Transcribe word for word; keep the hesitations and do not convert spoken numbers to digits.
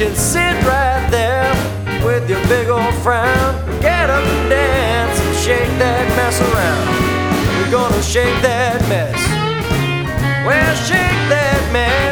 can sit right there with your big old frown. Get up and dance and shake that mess around. We're gonna shake that mess. Well, shake that mess.